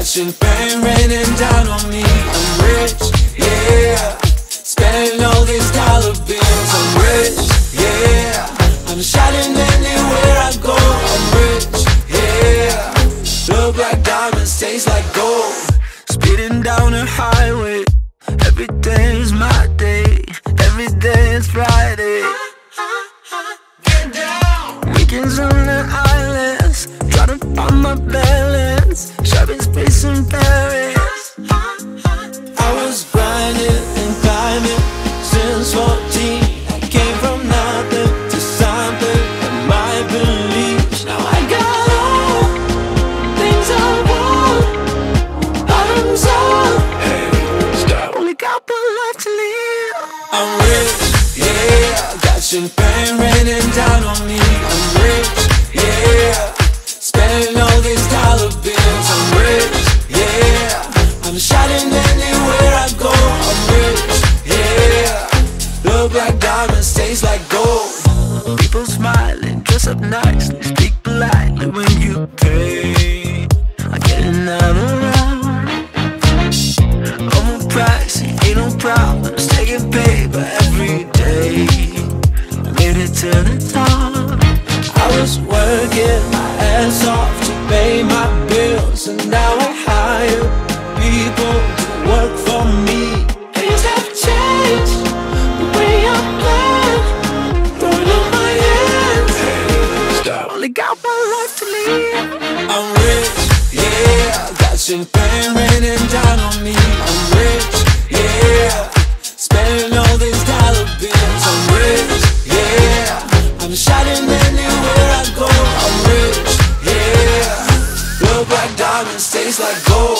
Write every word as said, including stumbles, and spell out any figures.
champagne raining down on me. I'm rich, yeah. Spending all these dollar bills. I'm rich, yeah. I'm shining anywhere I go. I'm rich, yeah. Look like diamonds, taste like gold. Speeding down the highway. Every day is my day. Every day is Friday. Get down. Weekends on the islands, trying to find my balance. Shopping space in Paris. I was grinding and climbing since fourteen. I came from nothing to something. And my beliefs, now I got all things I want. Bottoms up. Hey, stop. Only got one life to live. I'm rich, yeah. Got champagne raining down on me. I'm rich, yeah. Spending all these dollar bills. I'm rich, yeah. I'm shining anywhere I go. I'm rich, yeah. Look like diamonds, taste like gold. People smiling, dress up nicely, speak politely when you pay. I get another round. Overpriced, ain't no problem. Staying paid for every day. Made it to the top. I was working my ass off to pay my bills, and now I hire people to work for me. Things have changed, the way I plan, throwing up my hands. Hey, stop. Only got one life to live. I'm rich, yeah. Got champagne raining down on me. I'm rich, yeah. Spending all these dollar bills. I'm rich, yeah. I'm shining anywhere I go. I'm rich, yeah. Look like diamonds, taste like gold.